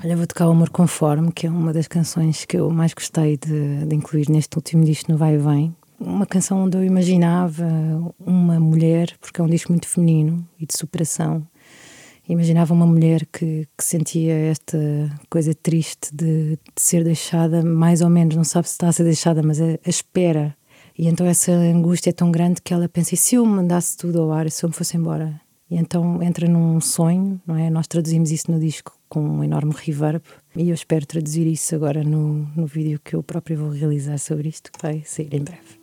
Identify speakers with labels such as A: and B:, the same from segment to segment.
A: Olha, vou tocar o Amor Conforme, que é uma das canções que eu mais gostei de incluir neste último disco no Vai e Vem. Uma canção onde eu imaginava uma mulher, porque é um disco muito feminino e de superação. Imaginava uma mulher que sentia esta coisa triste de ser deixada, mais ou menos, não sabe se está a ser deixada, mas a espera. E então essa angústia é tão grande que ela pensa, e se eu mandasse tudo ao ar, e se eu me fosse embora? E então entra num sonho, não é? Nós traduzimos isso no disco com um enorme reverb e eu espero traduzir isso agora no vídeo que eu próprio vou realizar sobre isto, que vai sair em breve.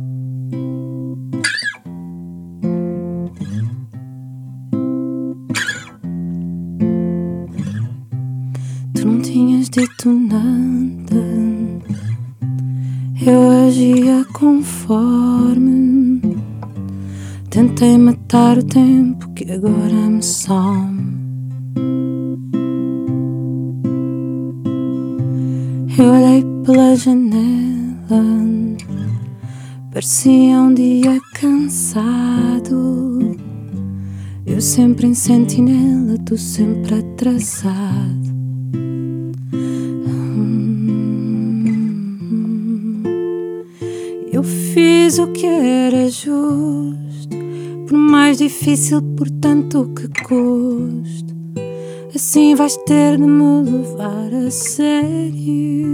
A: Tu não tinhas dito nada, eu agia conforme. Tentei matar o tempo que agora me some. Eu olhei pela janela, parecia um dia cansado. Eu sempre em sentinela, tu sempre atrasado. Eu fiz o que era justo, por mais difícil, por tanto que custe. Assim vais ter de me levar a sério.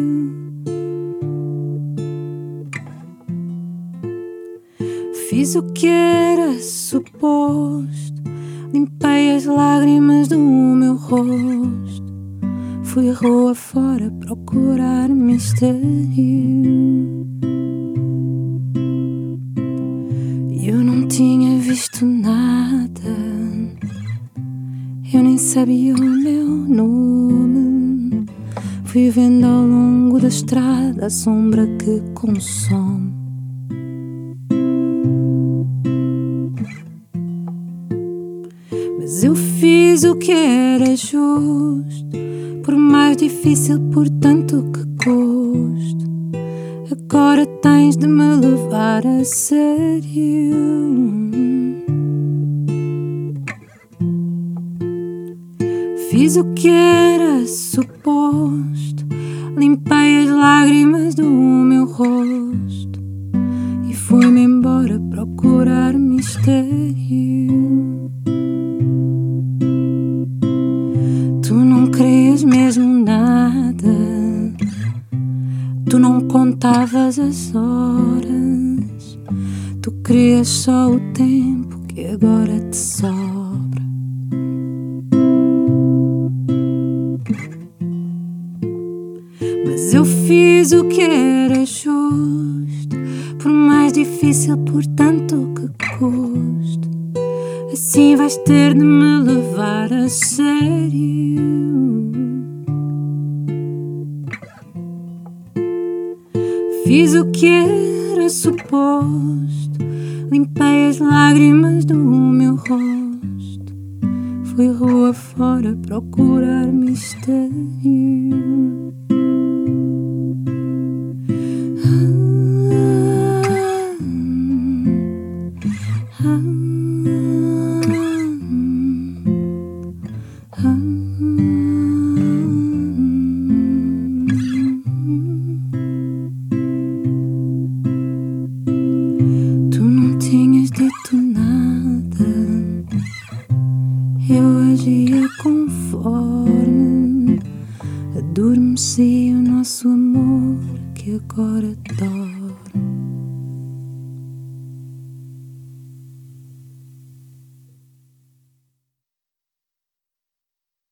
A: Fiz o que era suposto, limpei as lágrimas do meu rosto. Fui rua fora procurar mistério. Eu não tinha visto nada, eu nem sabia o meu nome. Fui vendo ao longo da estrada a sombra que consome. Mas eu fiz o que era justo, por mais difícil, por tanto que custe. Agora tens de me levar a sério. Fiz o que era suposto, limpei as lágrimas do meu rosto e fui-me embora procurar mistério. Tu não querias mesmo nada, tu não contavas as horas, tu querias só o tempo que agora te sobra. Mas eu fiz o que era justo, por mais difícil, por tanto que custe. Assim vais ter de me levar a sério. Fiz o que era suposto, limpei as lágrimas do meu rosto. Fui rua fora procurar mistério. Tu não tinhas dito nada, eu agia conforme. Adormeci o nosso amor que agora dói.